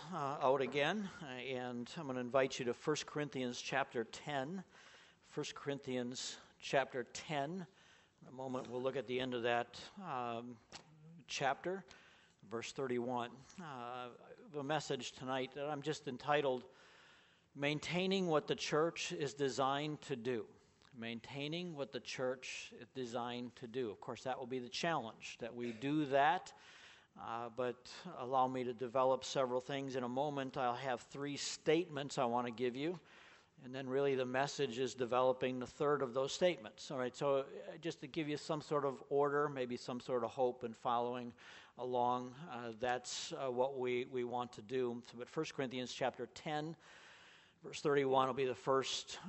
out again, and I'm going to invite you to 1 Corinthians chapter 10. 1 Corinthians chapter 10. In a moment, we'll look at the end of that chapter, verse 31. The message tonight that I'm just entitled, Maintaining What the Church is Designed to Do. Maintaining what the church is designed to do. Of course, that will be the challenge, that we do that. But allow me to develop several things. In a moment, I'll have three statements I want to give you. And then really the message is developing the third of those statements. All right, so just to give you some sort of order, maybe some sort of hope in following along, that's what we want to do. So, but 1 Corinthians chapter 10, verse 31 will be the first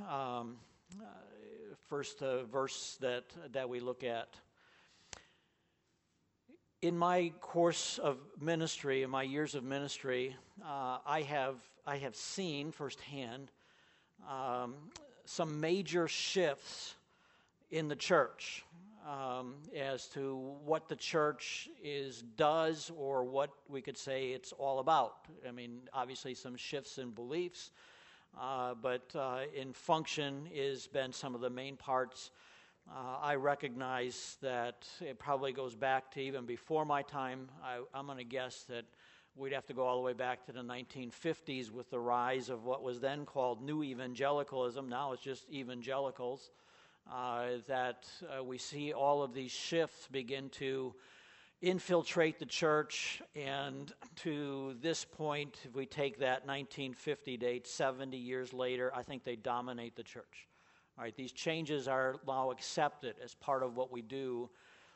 verse that we look at. In my course of ministry, in my years of ministry, I have seen firsthand some major shifts in the church as to what the church does, or what we could say it's all about. I mean, obviously some shifts in beliefs, but in function has been some of the main parts. I recognize that it probably goes back to even before my time. I'm going to guess that we'd have to go all the way back to the 1950s with the rise of what was then called New Evangelicalism. Now it's just evangelicals. That we see all of these shifts begin to infiltrate the church, and to this point, if we take that 1950 date, 70 years later, I think they dominate the church. All right, these changes are now accepted as part of what we do,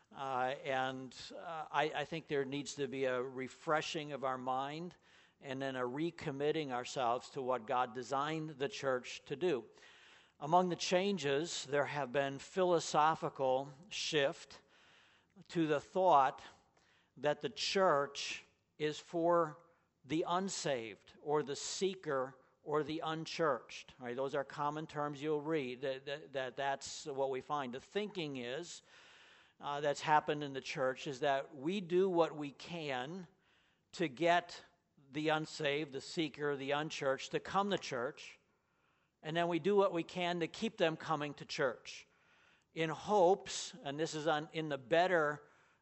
and I think there needs to be a refreshing of our mind and then a recommitting ourselves to what God designed the church to do. Among the changes, there have been philosophical shift to the thought that the church is for the unsaved or the seeker or the unchurched. All right, those are common terms you'll read. That's what we find. The thinking is, that's happened in the church, is that we do what we can to get the unsaved, the seeker, the unchurched to come to church, and then we do what we can to keep them coming to church in hopes, and this is in the better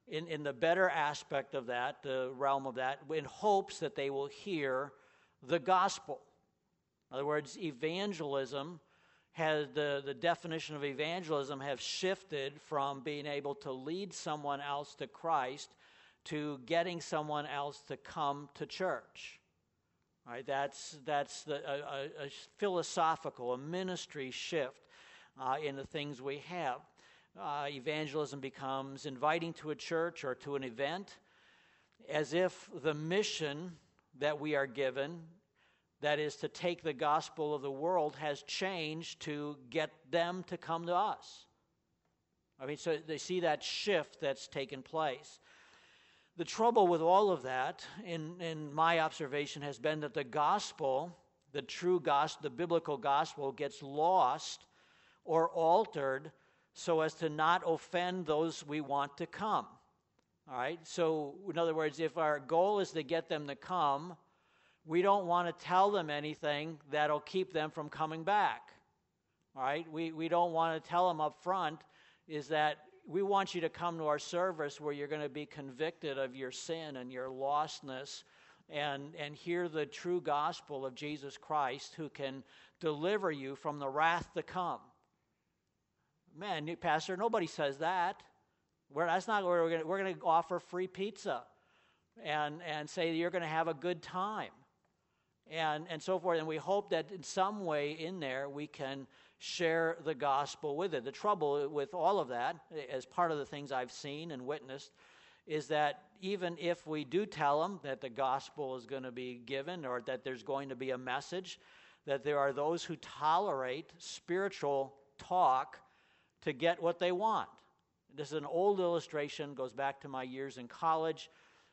aspect of that, the realm of that, in hopes that they will hear the gospel. In other words, evangelism has the definition of evangelism has shifted from being able to lead someone else to Christ to getting someone else to come to church. All right, that's a philosophical, a ministry shift in the things we have. Evangelism becomes inviting to a church or to an event as if the mission that we are given, that is to take the gospel of the world, has changed to get them to come to us. I mean, so they see that shift that's taken place. The trouble with all of that, in my observation, has been that the gospel, the true gospel, the biblical gospel, gets lost or altered so as to not offend those we want to come. All right? So, in other words, if our goal is to get them to come, we don't want to tell them anything that'll keep them from coming back. All right? We don't want to tell them up front is that we want you to come to our service where you're going to be convicted of your sin and your lostness and hear the true gospel of Jesus Christ, who can deliver you from the wrath to come. Man, Pastor, nobody says that. That's not where we're going to offer free pizza and say you're going to have a good time. And so forth, and we hope that in some way in there we can share the gospel with it. The trouble with all of that, as part of the things I've seen and witnessed, is that even if we do tell them that the gospel is going to be given or that there's going to be a message, that there are those who tolerate spiritual talk to get what they want. This is an old illustration, goes back to my years in college.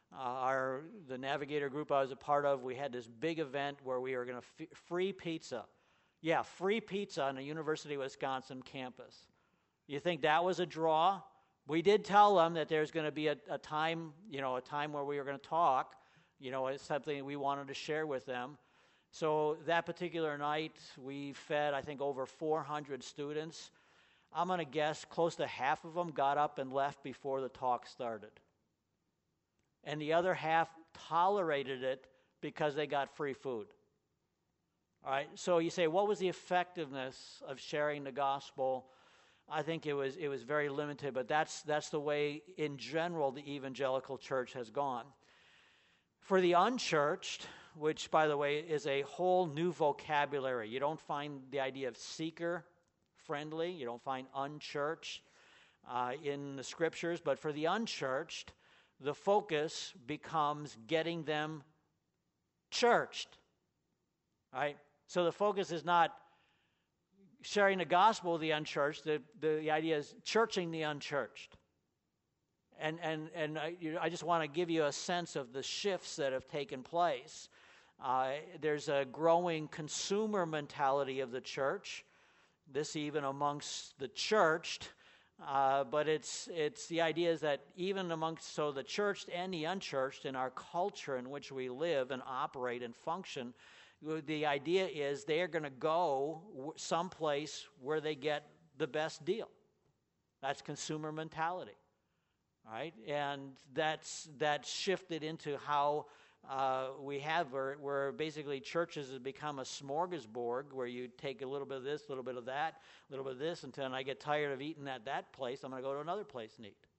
The Navigator group I was a part of, we had this big event where we were going to free pizza. Yeah, free pizza on the University of Wisconsin campus. You think that was a draw? We did tell them that there's going to be a time where we were going to talk, It's something we wanted to share with them. So that particular night, we fed, I think, over 400 students. I'm going to guess close to half of them got up and left before the talk started. And the other half tolerated it because they got free food. All right, so you say, what was the effectiveness of sharing the gospel? I think it was very limited, but that's the way, in general, the evangelical church has gone. For the unchurched, which, by the way, is a whole new vocabulary, you don't find the idea of seeker-friendly, you don't find unchurched in the Scriptures, but for the unchurched, the focus becomes getting them churched, right? So the focus is not sharing the gospel with the unchurched. The idea is churching the unchurched. And I just want to give you a sense of the shifts that have taken place. There's a growing consumer mentality of the church, this even amongst the churched, but it's the idea is that even amongst the churched and the unchurched in our culture in which we live and operate and function, the idea is they're going to go someplace where they get the best deal. That's consumer mentality, right? And that's shifted into how we have, where basically churches have become a smorgasbord where you take a little bit of this, a little bit of that, a little bit of this, until I get tired of eating at that place, I'm going to go to another place and eat.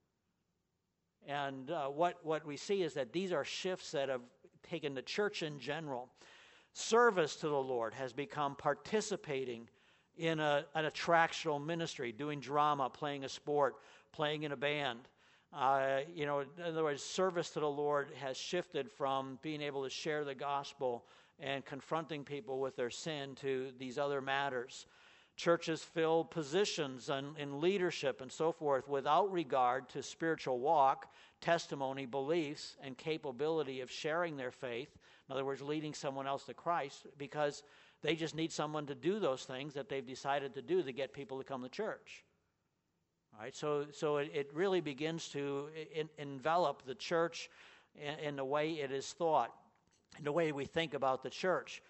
And what we see is that these are shifts that have taken the church in general. Service to the Lord has become participating in an attractional ministry, doing drama, playing a sport, playing in a band. In other words, service to the Lord has shifted from being able to share the gospel and confronting people with their sin to these other matters. Churches fill positions in leadership and so forth without regard to spiritual walk, testimony, beliefs, and capability of sharing their faith. In other words, leading someone else to Christ, because they just need someone to do those things that they've decided to do to get people to come to church. All right, so it really begins to envelop the church in the way it is thought, in the way we think about the church.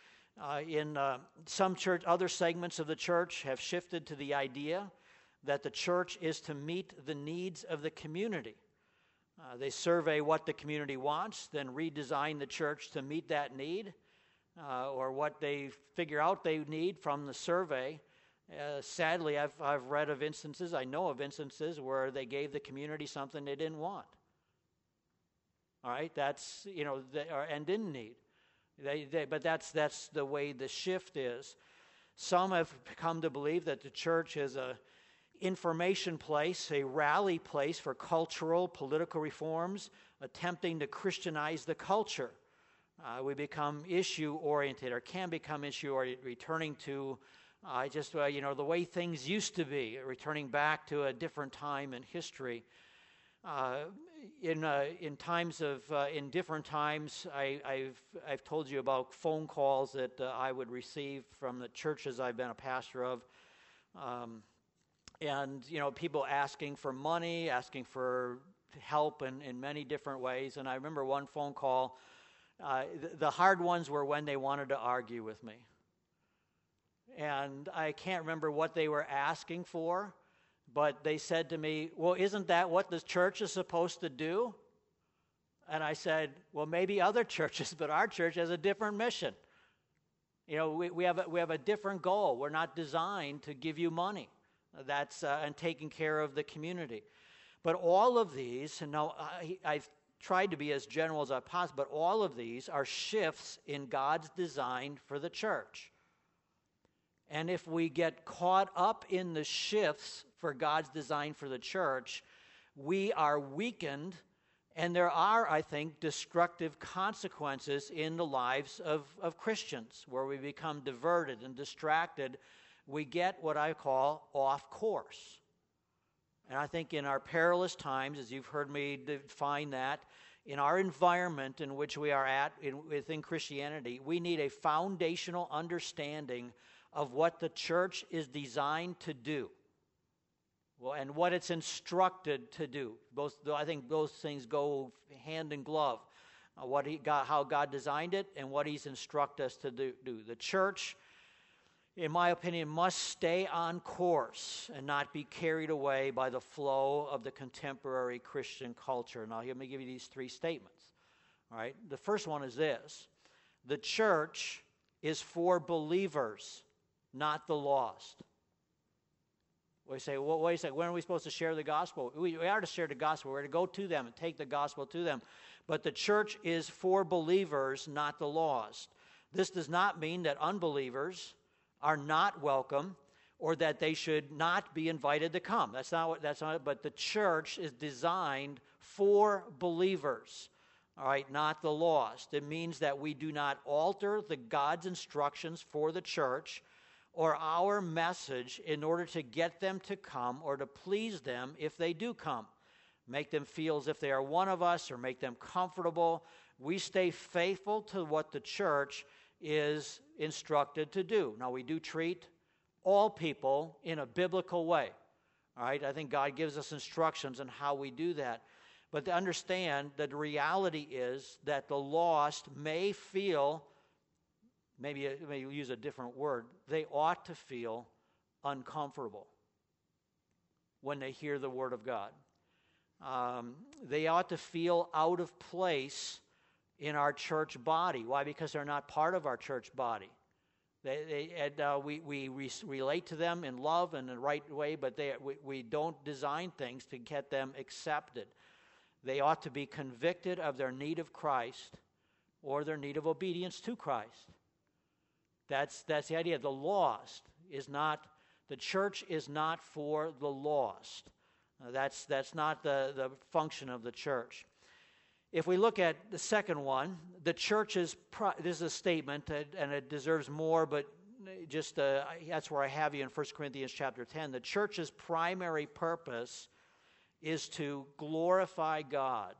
Some church, other segments of the church have shifted to the idea that the church is to meet the needs of the community. They survey what the community wants, then redesign the church to meet that need, or what they figure out they need from the survey. Sadly, I've read of instances, I know of instances where they gave the community something they didn't want. All right, that's, and didn't need. But that's the way the shift is. Some have come to believe that the church is a information place, a rally place for cultural, political reforms, attempting to Christianize the culture. We become issue-oriented, or can become issue-oriented, returning to the way things used to be, returning back to a different time in history. In different times, I've told you about phone calls that I would receive from the churches I've been a pastor of. And people asking for money, asking for help in many different ways. And I remember one phone call, the hard ones were when they wanted to argue with me. And I can't remember what they were asking for, but they said to me, well, isn't that what the church is supposed to do? And I said, well, maybe other churches, but our church has a different mission. We have a different goal. We're not designed to give you money. That's and taking care of the community. But all of these, and now I've tried to be as general as I possible, but all of these are shifts in God's design for the church. And if we get caught up in the shifts for God's design for the church, we are weakened, and there are, I think, destructive consequences in the lives of Christians, where we become diverted and distracted. We get what I call off course. And I think in our perilous times, as you've heard me define that, in our environment in which we are at within Christianity, we need a foundational understanding of what the church is designed to do, and what it's instructed to do. I think those things go hand in glove. how God designed it, and what He's instructed us to do. The church, in my opinion, must stay on course and not be carried away by the flow of the contemporary Christian culture. Now, let me give you these three statements. All right? The first one is this: the church is for believers, not the lost. We say, well, wait a second, when are we supposed to share the gospel? We are to share the gospel. We're to go to them and take the gospel to them. But the church is for believers, not the lost. This does not mean that unbelievers are not welcome or that they should not be invited to come. That's not it. But the church is designed for believers, all right, not the lost. It means that we do not alter God's instructions for the church or our message in order to get them to come or to please them if they do come. Make them feel as if they are one of us or make them comfortable. We stay faithful to what the church is instructed to do. Now, we do treat all people in a biblical way. All right, I think God gives us instructions on how we do that. But to understand that the reality is that the lost may feel, maybe use a different word, they ought to feel uncomfortable when they hear the Word of God. They ought to feel out of place in our church body. Why? Because they're not part of our church body. We relate to them in love and in the right way, but we don't design things to get them accepted. They ought to be convicted of their need of Christ or their need of obedience to Christ. That's the idea. The lost is not, the church is not for the lost. That's not the function of the church. If we look at the second one, the church is, this is a statement, and it deserves more, but just that's where I have you in 1 Corinthians chapter 10. The church's primary purpose is to glorify God.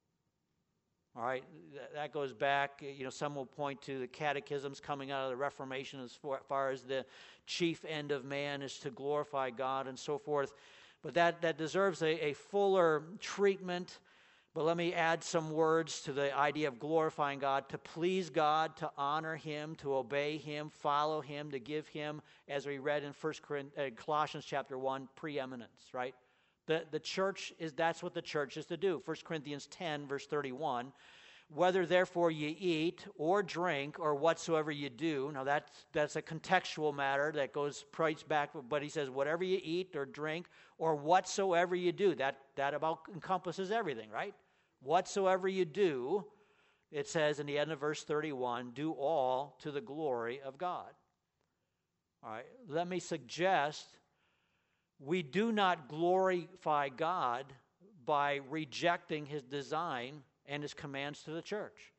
All right, that goes back, some will point to the catechisms coming out of the Reformation as far as the chief end of man is to glorify God and so forth. But that deserves a fuller treatment. But let me add some words to the idea of glorifying God: to please God, to honor Him, to obey Him, follow Him, to give Him, as we read in Colossians chapter 1, preeminence, right? The church that's what the church is to do. 1 Corinthians 10, verse 31, whether therefore ye eat or drink or whatsoever you do. Now that's a contextual matter that goes right back, but he says whatever you eat or drink or whatsoever you do. That about encompasses everything, right? Whatsoever you do, it says in the end of verse 31, do all to the glory of God. All right, let me suggest we do not glorify God by rejecting His design and His commands to the church.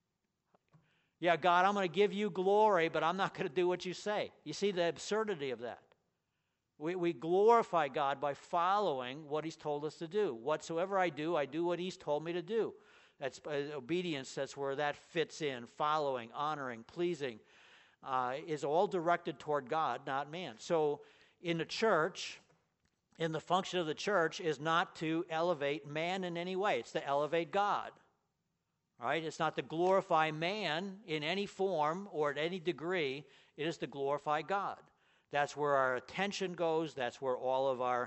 Yeah, God, I'm going to give you glory, but I'm not going to do what you say. You see the absurdity of that. We glorify God by following what He's told us to do. Whatsoever I do what He's told me to do. That's obedience. That's where that fits in. Following, honoring, pleasing is all directed toward God, not man. So in the church, in the function of the church is not to elevate man in any way. It's to elevate God. All right? It's not to glorify man in any form or at any degree. It is to glorify God. That's where our attention goes. That's where all of our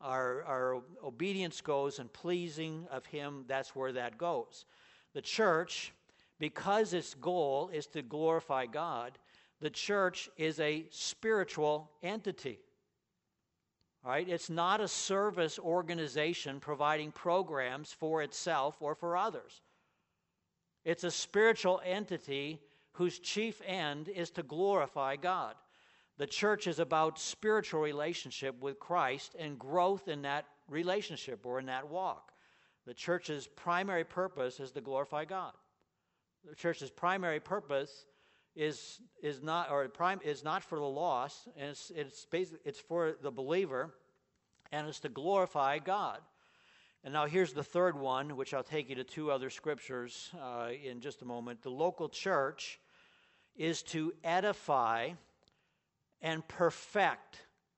obedience goes, and pleasing of Him, that's where that goes. The church, because its goal is to glorify God, the church is a spiritual entity. All right? It's not a service organization providing programs for itself or for others. It's a spiritual entity whose chief end is to glorify God. The church is about spiritual relationship with Christ and growth in that relationship or in that walk. The church's primary purpose is to glorify God. The church's primary purpose is not for the lost, and it's for the believer, and it's to glorify God. And now here's the third one, which I'll take you to two other scriptures in just a moment. The local church is to edify and perfect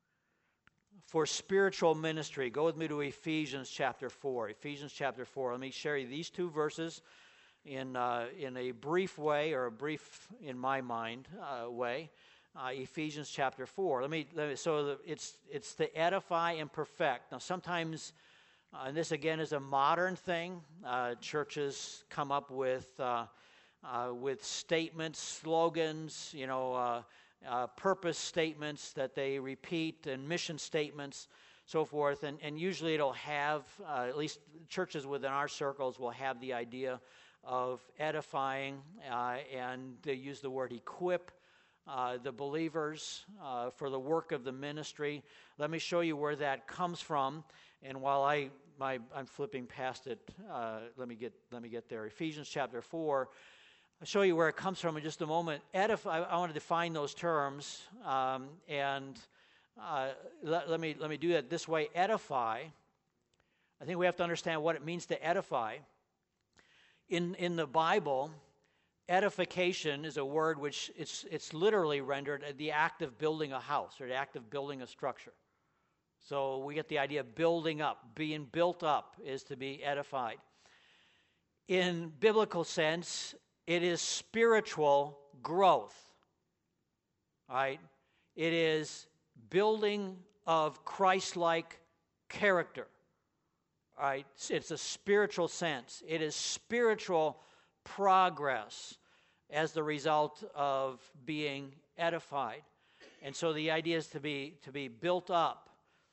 for spiritual ministry. Go with me to Ephesians chapter 4. Ephesians chapter 4. Let me share you these two verses. in a brief way, or a brief, in my mind, way. Ephesians chapter 4. It's to edify and perfect. Now, sometimes, and this again is a modern thing, churches come up with statements, slogans, purpose statements that they repeat, and mission statements, so forth. And usually it'll have, at least churches within our circles will have the idea of edifying, and they use the word equip the believers for the work of the ministry. Let me show you where that comes from. And while I'm flipping past it, let me get there. Ephesians chapter 4. I'll show you where it comes from in just a moment. Edify. I want to define those terms, and let me do that this way. Edify. I think we have to understand what it means to edify. In the Bible, edification is a word which it's literally rendered the act of building a house, or the act of building a structure. So we get the idea of building up. Being built up is to be edified. In biblical sense, it is spiritual growth. All right? It is building of Christ-like character. All right? It's a spiritual sense. It is spiritual progress as the result of being edified. And so the idea is to be built up.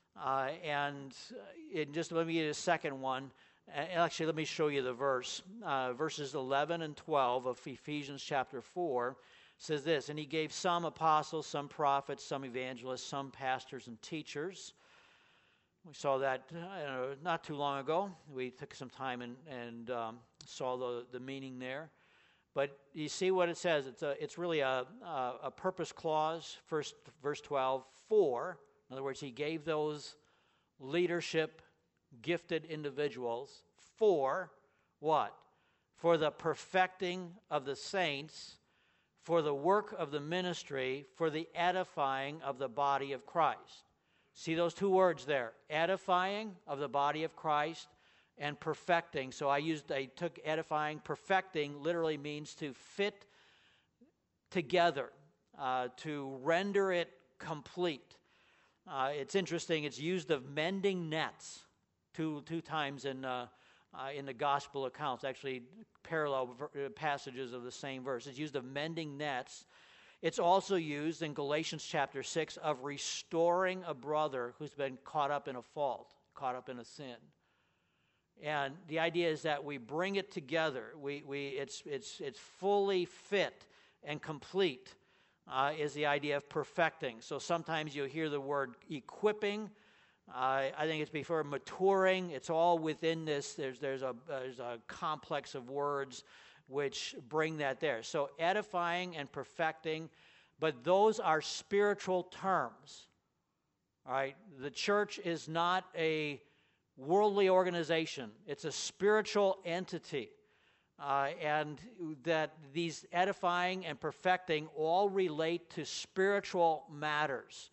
Just let me give you a second one. Actually, let me show you the verse. Verses 11 and 12 of Ephesians chapter 4 says this: "And he gave some apostles, some prophets, some evangelists, some pastors and teachers." We saw that not too long ago. We took some time and saw the meaning there. But you see what it says. It's really a purpose clause. First, verse 12, for. In other words, he gave those leadership gifted individuals for what? For the perfecting of the saints, for the work of the ministry, for the edifying of the body of Christ. See those two words there, edifying of the body of Christ and perfecting. So I took edifying. Perfecting literally means to fit together, to render it complete. It's interesting, it's used of mending nets two times in the gospel accounts, actually parallel passages of the same verse. It's used of mending nets. It's also used in Galatians chapter 6 of restoring a brother who's been caught up in a fault, caught up in a sin. And the idea is that we bring it together. It's fully fit and complete. Is the idea of perfecting. So sometimes you'll hear the word equipping. I think it's before maturing. It's all within this. There's a complex of words which bring that there. So edifying and perfecting, but those are spiritual terms. All right? The church is not a worldly organization. It's a spiritual entity. And that these edifying and perfecting all relate to spiritual matters.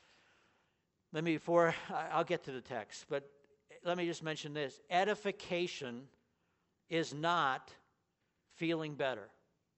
I'll get to the text, but let me just mention this. Edification is not feeling better.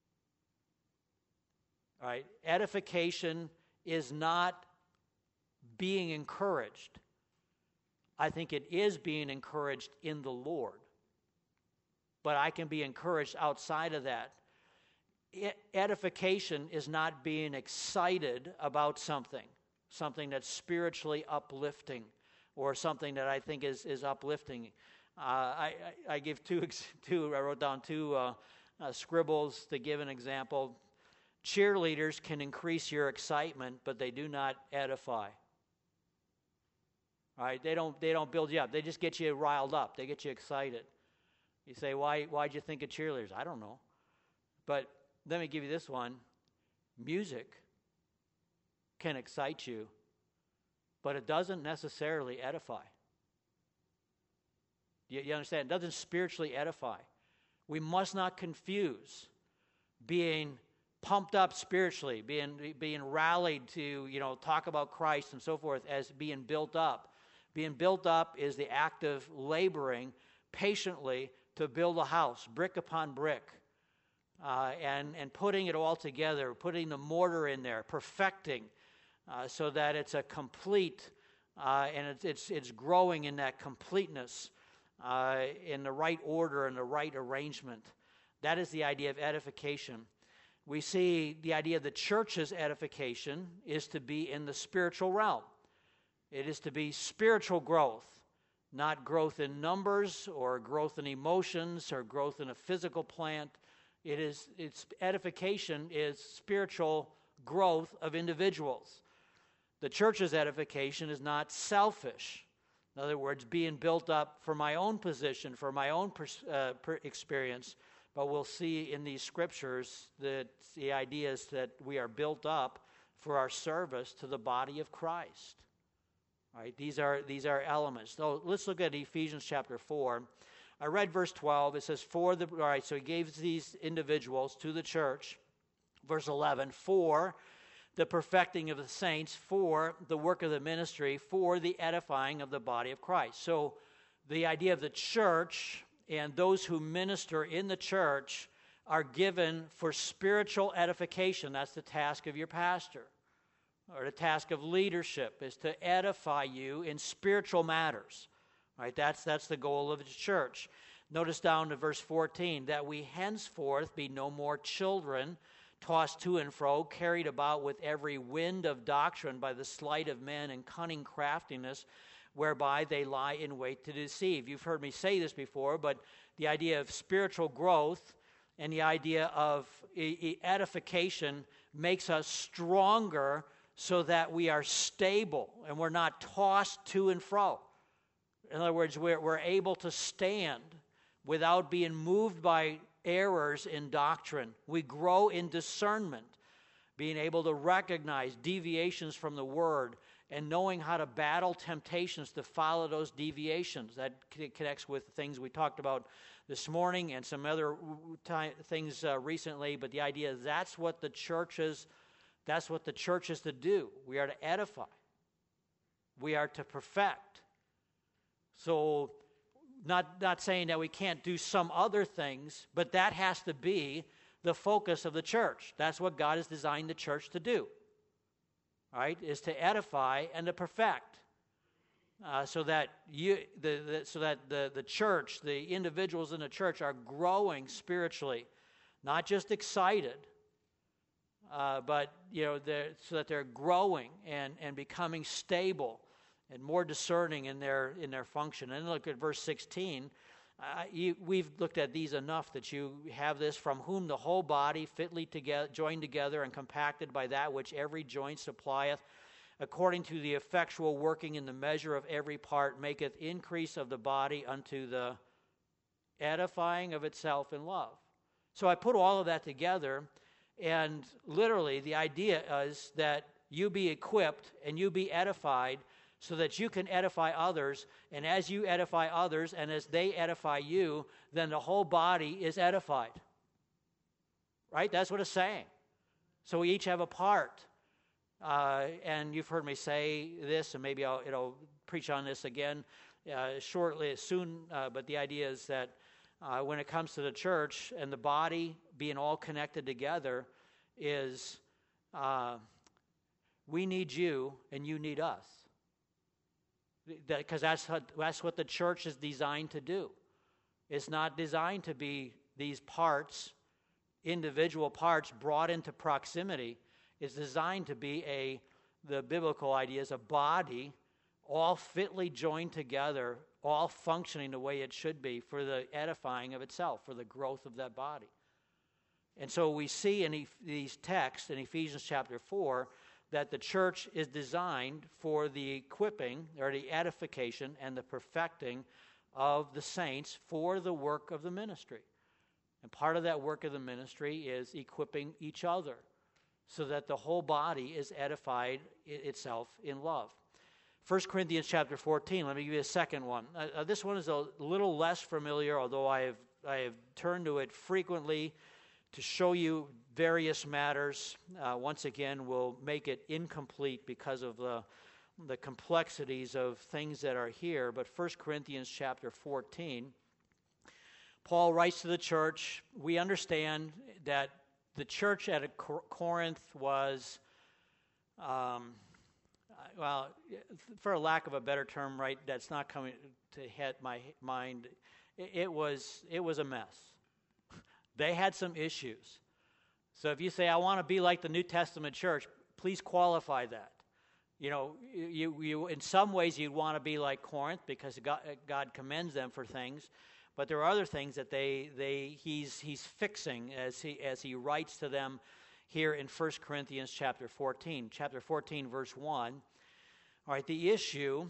All right? Edification is not being encouraged. I think it is being encouraged in the Lord. But I can be encouraged outside of that. Edification is not being excited about something that's spiritually uplifting, or something that I think is uplifting. I give I wrote down two scribbles to give an example. Cheerleaders can increase your excitement, but they do not edify. All right, they don't build you up. They just get you riled up. They get you excited. You say, why'd you think of cheerleaders? I don't know. But let me give you this one. Music can excite you, but it doesn't necessarily edify. You understand? It doesn't spiritually edify. We must not confuse being pumped up spiritually, being rallied to, talk about Christ and so forth, as being built up. Being built up is the act of laboring patiently to build a house, brick upon brick, and putting it all together, putting the mortar in there, perfecting, so that it's a complete, and it's growing in that completeness, in the right order and the right arrangement. That is the idea of edification. We see the idea of the church's edification is to be in the spiritual realm. It is to be spiritual growth, not growth in numbers or growth in emotions or growth in a physical plant. Its edification is spiritual growth of individuals. The church's edification is not selfish. In other words, being built up for my own position, for my own experience. But we'll see in these scriptures that the idea is that we are built up for our service to the body of Christ. All right, these are elements. So let's look at Ephesians chapter 4. I read verse 12. It says, so he gave these individuals to the church. Verse 11, for the perfecting of the saints, for the work of the ministry, for the edifying of the body of Christ. So the idea of the church and those who minister in the church are given for spiritual edification. That's the task of your pastor. Or the task of leadership is to edify you in spiritual matters. Right? That's the goal of the church. Notice down to verse 14, that we henceforth be no more children, tossed to and fro, carried about with every wind of doctrine by the sleight of men and cunning craftiness, whereby they lie in wait to deceive. You've heard me say this before, but the idea of spiritual growth and the idea of edification makes us stronger so that we are stable and we're not tossed to and fro. In other words, we're able to stand without being moved by errors in doctrine. We grow in discernment, being able to recognize deviations from the Word and knowing how to battle temptations to follow those deviations. That connects with things we talked about this morning and some other things recently, but the idea is that's what the church is to do. We are to edify. We are to perfect. So not saying that we can't do some other things, but that has to be the focus of the church. That's what God has designed the church to do. All right, is to edify and to perfect, so that the church, the individuals in the church, are growing spiritually, not just excited, but so that they're growing and becoming stable and more discerning in their function. And look at verse 16. We've looked at these enough that you have this, from whom the whole body fitly joined together and compacted by that which every joint supplieth, according to the effectual working in the measure of every part, maketh increase of the body unto the edifying of itself in love. So I put all of that together, and literally the idea is that you be equipped and you be edified so that you can edify others, and as you edify others and as they edify you, then the whole body is edified. Right? That's what it's saying. So we each have a part. And you've heard me say this, and maybe I'll preach on this again shortly, soon, but the idea is that when it comes to the church and the body being all connected together is we need you and you need us. Because that's what the church is designed to do. It's not designed to be these parts, individual parts brought into proximity. It's designed to be the biblical idea is a body, all fitly joined together, all functioning the way it should be for the edifying of itself, for the growth of that body. And so we see in these texts in Ephesians chapter 4 that the church is designed for the equipping or the edification and the perfecting of the saints for the work of the ministry. And part of that work of the ministry is equipping each other so that the whole body is edified itself in love. 1 Corinthians chapter 14, let me give you a second one. This one is a little less familiar, although I have turned to it frequently to show you various matters. Once again, we'll make it incomplete because of the complexities of things that are here. But 1 Corinthians chapter 14, Paul writes to the church. We understand that the church at Corinth was, well, for a lack of a better term, right, that's not coming to hit my mind, it was a mess. They had some issues. So if you say, I want to be like the New Testament church, please qualify that. You know, you in some ways you'd want to be like Corinth because God commends them for things, but there are other things that he's fixing as he writes to them here in 1 Corinthians chapter 14. Chapter 14, verse 1. All right, the issue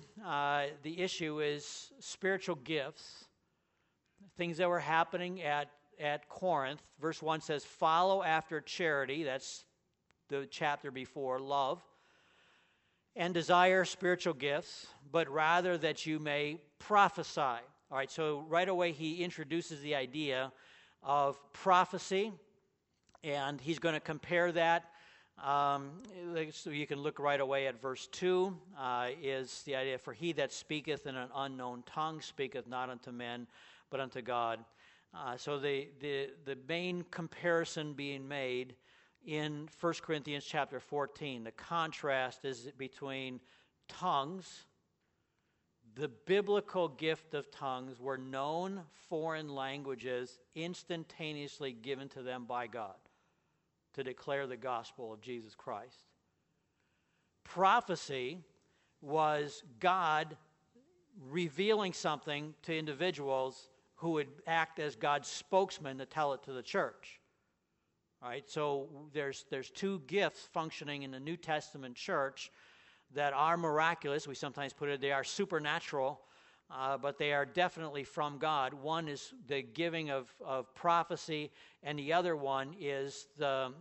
is spiritual gifts, things that were happening at Corinth. Verse 1 says, follow after charity, that's the chapter before, love, and desire spiritual gifts, but rather that you may prophesy. All right, so right away he introduces the idea of prophecy, and he's going to compare that. So you can look right away at verse 2, is the idea, for he that speaketh in an unknown tongue speaketh not unto men, but unto God. So the main comparison being made in 1 Corinthians chapter 14, the contrast is between tongues. The biblical gift of tongues were known foreign languages instantaneously given to them by God to declare the gospel of Jesus Christ. Prophecy was God revealing something to individuals who would act as God's spokesman to tell it to the church. All right, so there's two gifts functioning in the New Testament church that are miraculous. We sometimes put it, they are supernatural, but they are definitely from God. One is the giving of prophecy, and the other one is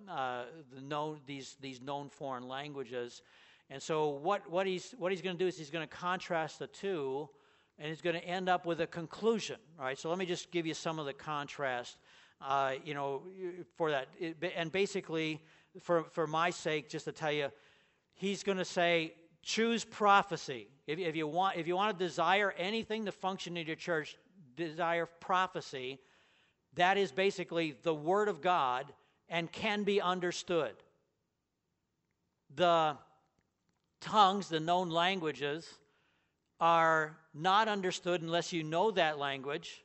these known foreign languages. And so what he's going to do is he's going to contrast the two, and he's going to end up with a conclusion. All right, so let me just give you some of the contrast. For that, and basically, for my sake, just to tell you, he's going to say, choose prophecy. If you want to desire anything to function in your church, desire prophecy. That is basically the Word of God and can be understood. The tongues, the known languages, are not understood unless you know that language,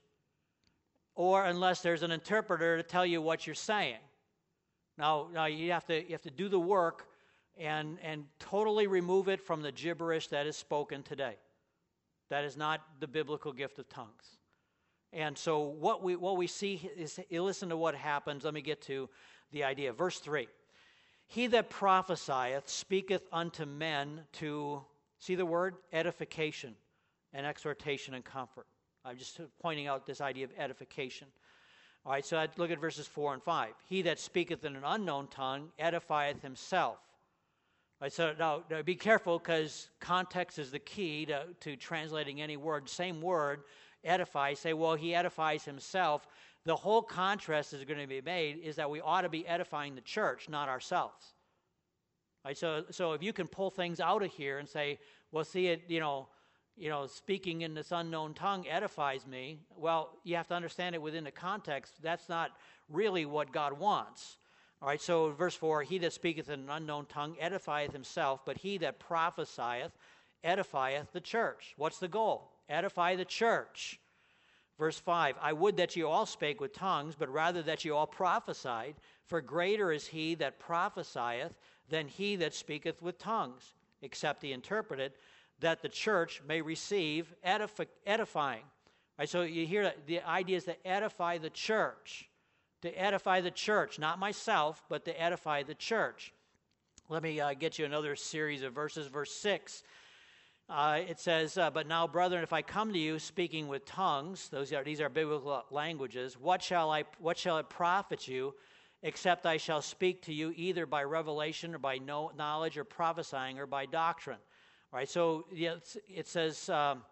or unless there's an interpreter to tell you what you're saying. Now you have to do the work and totally remove it from the gibberish that is spoken today. That is not the biblical gift of tongues. And so what we see is, listen to what happens. Let me get to the idea. Verse 3. He that prophesieth speaketh unto men to, see the word? Edification and exhortation and comfort. I'm just pointing out this idea of edification. All right, so I look at verses 4 and 5. He that speaketh in an unknown tongue edifieth himself. All right, so now be careful, because context is the key to translating any word. Same word, edify. Say, well, he edifies himself. The whole contrast is going to be made is that we ought to be edifying the church, not ourselves. All right, so if you can pull things out of here and say, well, see it, speaking in this unknown tongue edifies me. Well, you have to understand it within the context. That's not really what God wants. All right, so verse 4, he that speaketh in an unknown tongue edifieth himself, but he that prophesieth edifieth the church. What's the goal? Edify the church. Verse 5, I would that you all spake with tongues, but rather that you all prophesied, for greater is he that prophesieth than he that speaketh with tongues, except he interpret it, that the church may receive edifying. Right, so you hear that the idea is to edify the church. To edify the church, not myself, but to edify the church. Let me get you another series of verses. Verse 6, it says, but now, brethren, if I come to you speaking with tongues, these are biblical languages, what shall it profit you, except I shall speak to you either by revelation or by knowledge or prophesying or by doctrine. All right, so it says,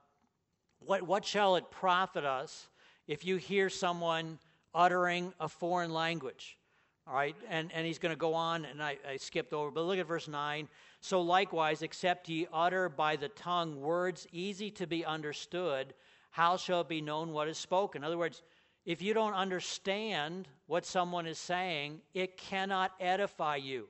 what shall it profit us if you hear someone uttering a foreign language? All right, and he's going to go on, and I skipped over, but look at verse 9. So likewise, except ye utter by the tongue words easy to be understood, how shall it be known what is spoken? In other words, If you don't understand what someone is saying, it cannot edify you.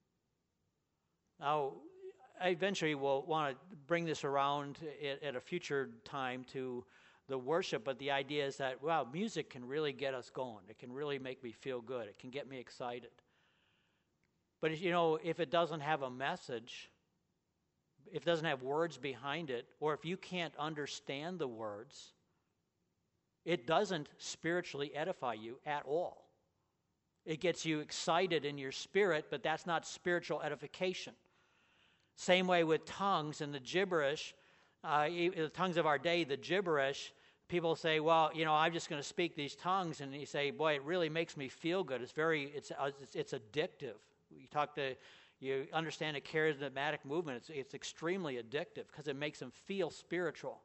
Now, I eventually will want to bring this around at a future time to the worship, but the idea is that, wow, music can really get us going. It can really make me feel good. It can get me excited. But, if it doesn't have a message, if it doesn't have words behind it, or if you can't understand the words, it doesn't spiritually edify you at all. It gets you excited in your spirit, but that's not spiritual edification. Same way with tongues and the gibberish, the tongues of our day, the gibberish, people say, well, I'm just going to speak these tongues, and you say, boy, it really makes me feel good. It's addictive. You understand a charismatic movement, it's extremely addictive because it makes them feel spiritual.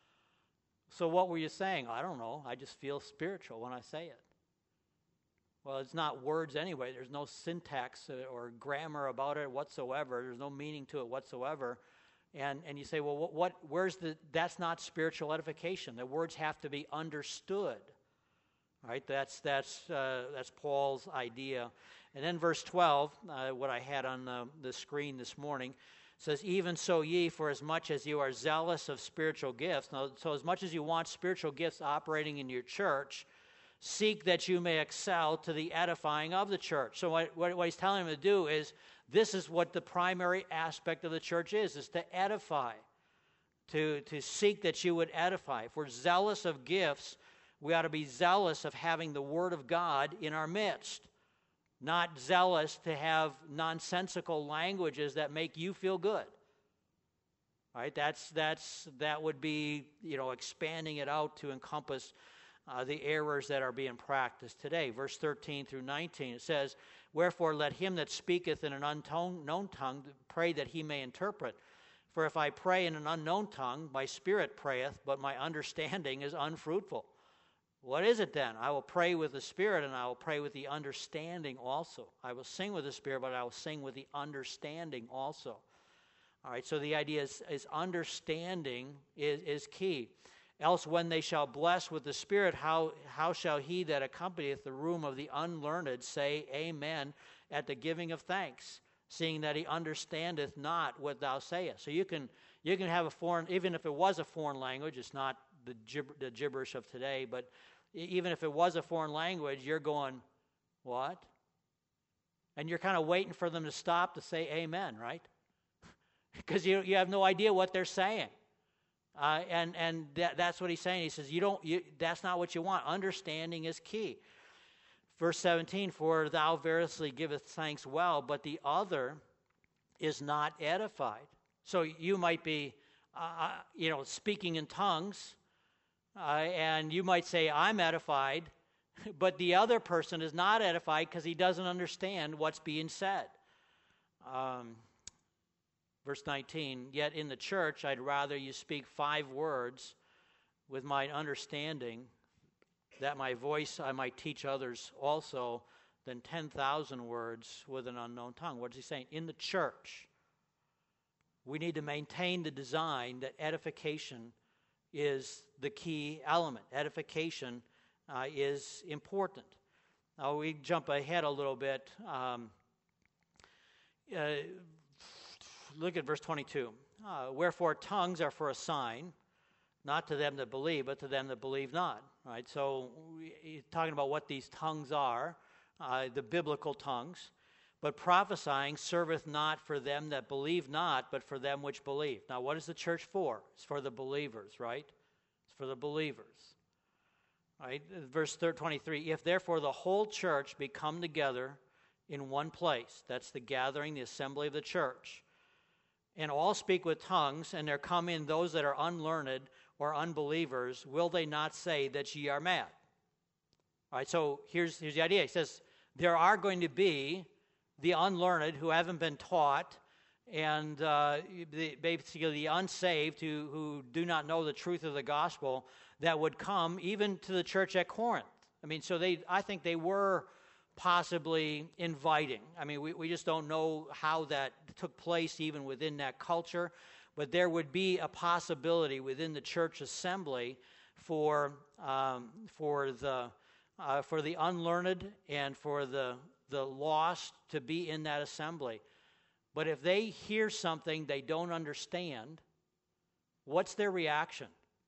So what were you saying? I don't know. I just feel spiritual when I say it. Well, it's not words anyway. There's no syntax or grammar about it whatsoever. There's no meaning to it whatsoever. And you say, well, that's not spiritual edification. The words have to be understood. Right? That's Paul's idea. And then verse 12, what I had on the screen this morning, says, even so ye, for as much as you are zealous of spiritual gifts. Now, so as much as you want spiritual gifts operating in your church, seek that you may excel to the edifying of the church. So what he's telling them to do is, this is what the primary aspect of the church is to edify, to seek that you would edify. If we're zealous of gifts, we ought to be zealous of having the Word of God in our midst, not zealous to have nonsensical languages that make you feel good. Right? That would be, expanding it out to encompass the errors that are being practiced today. Verse 13 through 19, it says, wherefore let him that speaketh in an unknown tongue pray that he may interpret. For if I pray in an unknown tongue, my spirit prayeth, but my understanding is unfruitful. What is it then? I will pray with the Spirit, and I will pray with the understanding also. I will sing with the Spirit, but I will sing with the understanding also. All right, so the idea is understanding is key. Else when they shall bless with the Spirit, how shall he that accompanieth the room of the unlearned say Amen at the giving of thanks, seeing that he understandeth not what thou sayest? So you can have a foreign, even if it was a foreign language, it's not the gibberish of today, but even if it was a foreign language, you're going, what? And you're kind of waiting for them to stop to say amen, right? Because you have no idea what they're saying. And that's what he's saying. He says, that's not what you want. Understanding is key. Verse 17, for thou variously givest thanks well, but the other is not edified. So you might be, speaking in tongues, and you might say, I'm edified, but the other person is not edified because he doesn't understand what's being said. Verse 19, yet in the church I'd rather you speak 5 words with my understanding, that my voice I might teach others also, than 10,000 words with an unknown tongue. What is he saying? In the church, we need to maintain the design that edification is the key element. Edification is important. Now we jump ahead a little bit. Look at verse 22. Wherefore tongues are for a sign, not to them that believe, but to them that believe not. Right? So he's talking about what these tongues are, the biblical tongues. But prophesying serveth not for them that believe not, but for them which believe. Now, what is the church for? It's for the believers, right? It's for the believers. Right? Verse 23, if therefore the whole church be come together in one place, that's the gathering, the assembly of the church, and all speak with tongues, and there come in those that are unlearned or unbelievers, will they not say that ye are mad? All right, so here's the idea. He says, there are going to be the unlearned who haven't been taught, and basically the unsaved who do not know the truth of the gospel that would come even to the church at Corinth. I mean, so I think they were possibly inviting. I mean, we just don't know how that took place even within that culture, but there would be a possibility within the church assembly for the for the unlearned and for the lost to be in that assembly. But if they hear something they don't understand, what's their reaction?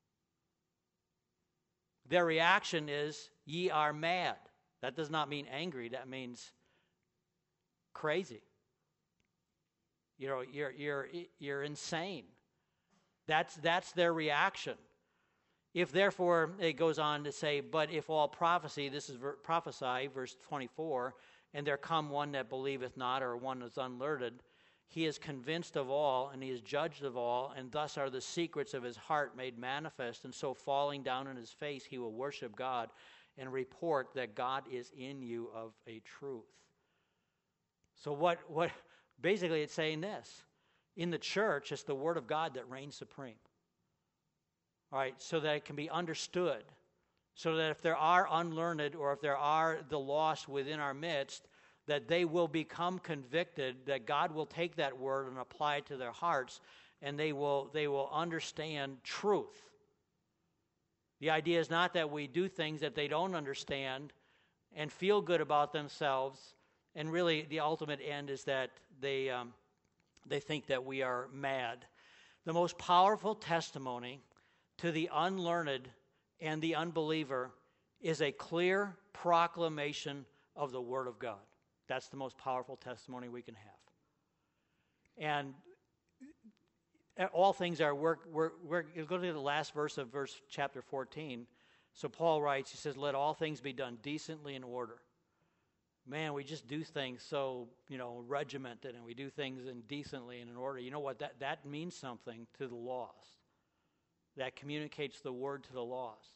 Their reaction is, ye are mad. That does not mean angry. That means crazy. You know, you're insane. That's their reaction. If therefore, it goes on to say, but if all prophecy, this is prophesy, verse 24, and there come one that believeth not, or one that's unlearned, he is convinced of all, and he is judged of all, and thus are the secrets of his heart made manifest, and so falling down on his face, he will worship God and report that God is in you of a truth. So what basically it's saying this, in the church, it's the Word of God that reigns supreme. All right, so that it can be understood, so that if there are unlearned or if there are the lost within our midst, that they will become convicted, that God will take that word and apply it to their hearts, and they will understand truth. The idea is not that we do things that they don't understand and feel good about themselves, and really the ultimate end is that they think that we are mad. The most powerful testimony to the unlearned and the unbeliever is a clear proclamation of the Word of God. That's the most powerful testimony we can have. And all things are go to the last verse of chapter 14. So Paul writes, he says, let all things be done decently in order. Man, we just do things so, regimented, and we do things indecently and in order. You know what? That means something to the lost. That communicates the word to the lost.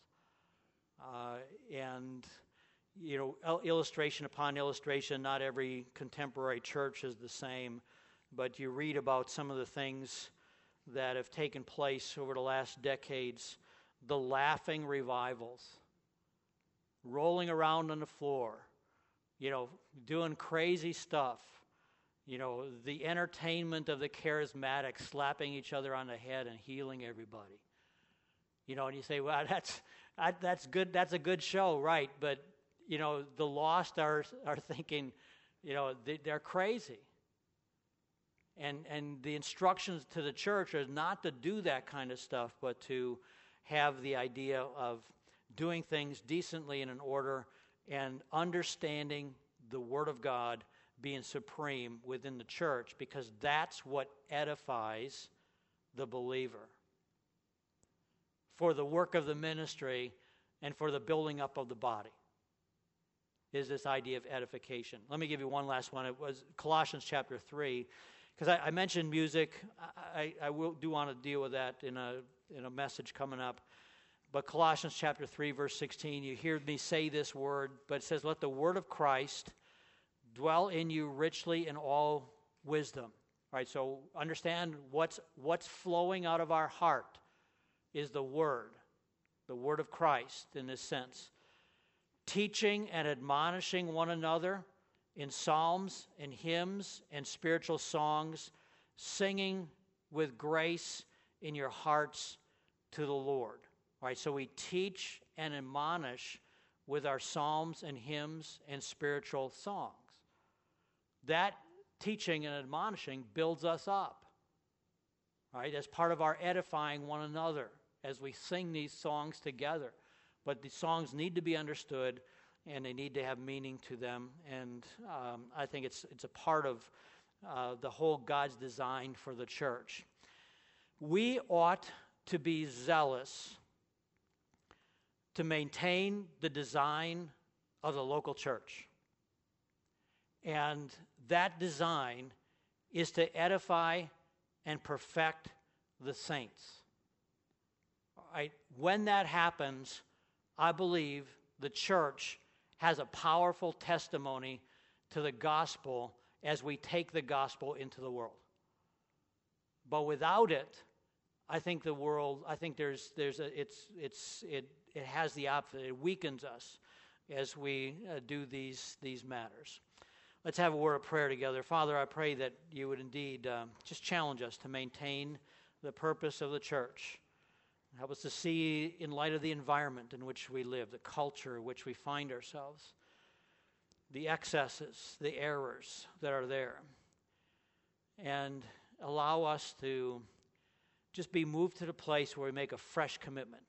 Illustration upon illustration, not every contemporary church is the same, but you read about some of the things that have taken place over the last decades, the laughing revivals, rolling around on the floor, doing crazy stuff, the entertainment of the charismatics slapping each other on the head and healing everybody. And you say, well, that's good. That's a good show, right? But the lost are thinking, they're crazy. And the instructions to the church is not to do that kind of stuff, but to have the idea of doing things decently and in order, and understanding the Word of God being supreme within the church, because that's what edifies the believer for the work of the ministry and for the building up of the body, is this idea of edification. Let me give you one last one. It was Colossians chapter 3, because I mentioned music. I do want to deal with that in a message coming up. But Colossians chapter 3, verse 16, you hear me say this word, but it says, let the word of Christ dwell in you richly in all wisdom. All right, so understand what's flowing out of our heart is the word of Christ in this sense. Teaching and admonishing one another in psalms and hymns and spiritual songs, singing with grace in your hearts to the Lord. All right, so we teach and admonish with our psalms and hymns and spiritual songs. That teaching and admonishing builds us up. All right, as part of our edifying one another as we sing these songs together. But the songs need to be understood, and they need to have meaning to them. And I think it's a part of the whole God's design for the church. We ought to be zealous to maintain the design of the local church. And that design is to edify and perfect the saints. All right. When that happens, I believe the church has a powerful testimony to the gospel as we take the gospel into the world. But without it, I think the world, it has the opposite. It weakens us as we do these matters. Let's have a word of prayer together. Father, I pray that you would indeed just challenge us to maintain the purpose of the church. Help us to see in light of the environment in which we live, the culture in which we find ourselves, the excesses, the errors that are there. And allow us to just be moved to the place where we make a fresh commitment.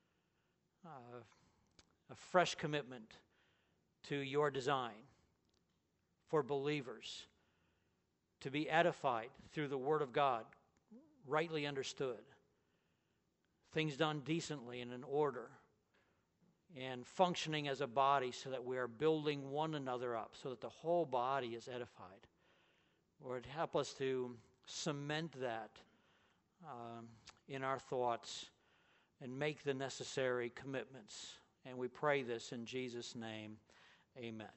A fresh commitment to your design for believers to be edified through the Word of God, rightly understood, things done decently and in order, and functioning as a body so that we are building one another up, so that the whole body is edified. Lord, help us to cement that in our thoughts and make the necessary commitments. And we pray this in Jesus' name. Amen.